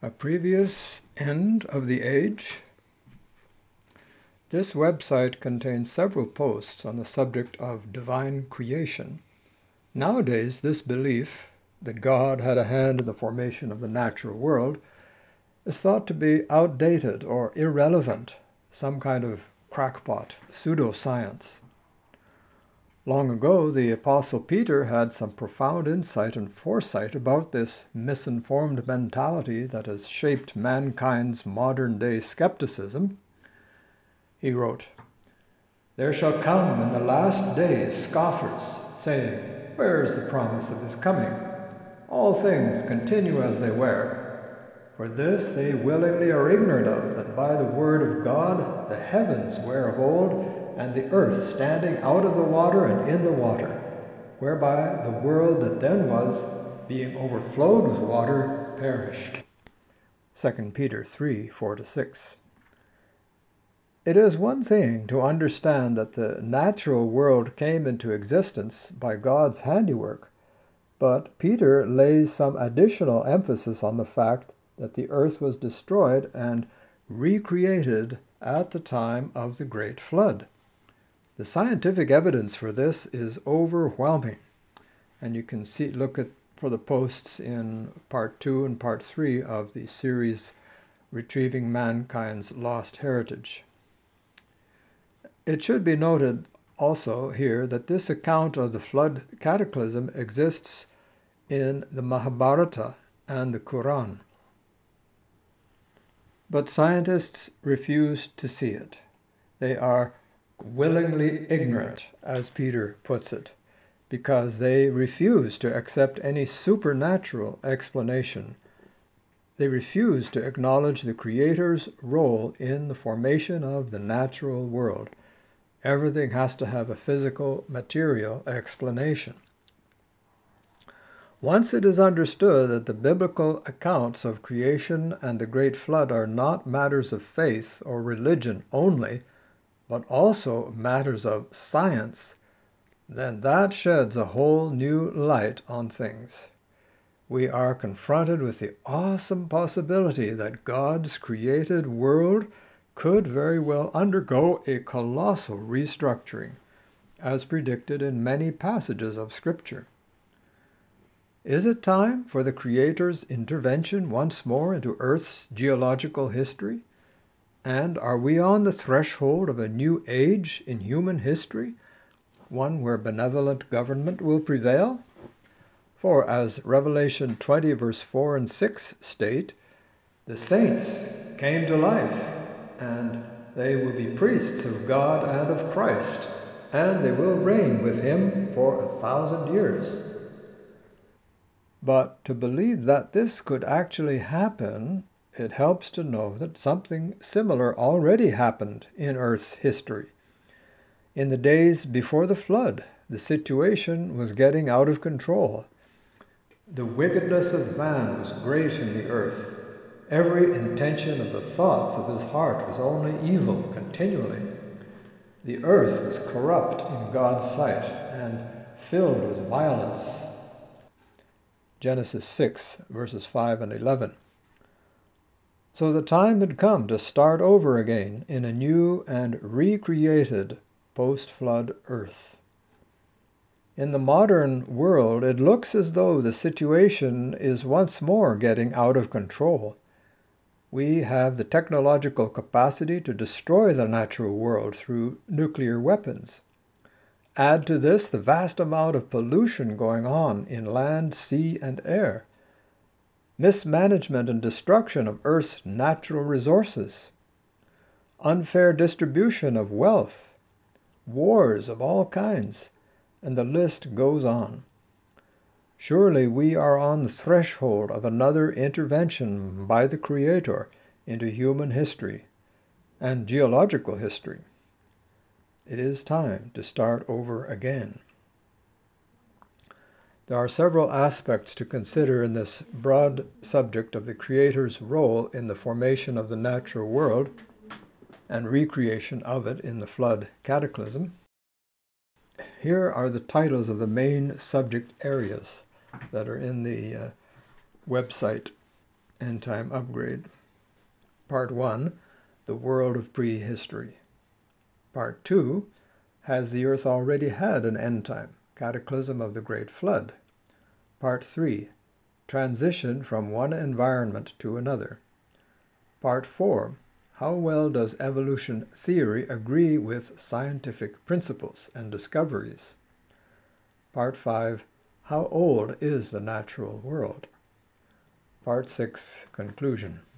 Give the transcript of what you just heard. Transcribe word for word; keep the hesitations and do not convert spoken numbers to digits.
A previous end of the age. This website contains several posts on the subject of divine creation. Nowadays, this belief that God had a hand in the formation of the natural world is thought to be outdated or irrelevant, some kind of crackpot, pseudoscience. Long ago, the Apostle Peter had some profound insight and foresight about this misinformed mentality that has shaped mankind's modern-day skepticism. He wrote, "There shall come in the last days scoffers, saying, 'Where is the promise of his coming? All things continue as they were.' For this they willingly are ignorant of, that by the word of God the heavens were of old, and the earth standing out of the water and in the water, whereby the world that then was, being overflowed with water, perished." Second Peter three, four to six. It is one thing to understand that the natural world came into existence by God's handiwork, but Peter lays some additional emphasis on the fact that the earth was destroyed and recreated at the time of the Great Flood. The scientific evidence for this is overwhelming, and you can see look at for the posts in part two and part three of the series Retrieving Mankind's Lost Heritage. It should be noted also here that this account of the flood cataclysm exists in the Mahabharata and the Quran. But scientists refuse to see it. They are willingly ignorant, as Peter puts it, because they refuse to accept any supernatural explanation. They refuse to acknowledge the Creator's role in the formation of the natural world. Everything has to have a physical, material explanation. Once it is understood that the biblical accounts of creation and the Great Flood are not matters of faith or religion only, but also matters of science, then that sheds a whole new light on things. We are confronted with the awesome possibility that God's created world could very well undergo a colossal restructuring, as predicted in many passages of Scripture. Is it time for the Creator's intervention once more into Earth's geological history? And are we on the threshold of a new age in human history, one where benevolent government will prevail? For as Revelation twenty, verse four and six state, the saints came to life, and they will be priests of God and of Christ, and they will reign with him for a thousand years. But to believe that this could actually happen, it helps to know that something similar already happened in Earth's history. In the days before the flood, the situation was getting out of control. The wickedness of man was great in the earth. Every intention of the thoughts of his heart was only evil continually. The earth was corrupt in God's sight and filled with violence. Genesis six, verses five and eleven. So the time had come to start over again in a new and recreated post-flood earth. In the modern world, it looks as though the situation is once more getting out of control. We have the technological capacity to destroy the natural world through nuclear weapons. Add to this the vast amount of pollution going on in land, sea, and air. Mismanagement and destruction of Earth's natural resources, unfair distribution of wealth, wars of all kinds, and the list goes on. Surely we are on the threshold of another intervention by the Creator into human history and geological history. It is time to start over again. There are several aspects to consider in this broad subject of the Creator's role in the formation of the natural world and recreation of it in the flood cataclysm. Here are the titles of the main subject areas that are in the uh, website. End-time upgrade. Part one, the world of prehistory. Part two, has the earth already had an end time? Cataclysm of the Great Flood. Part three, transition from one environment to another. Part four, how well does evolution theory agree with scientific principles and discoveries? Part five, how old is the natural world? Part six, conclusion.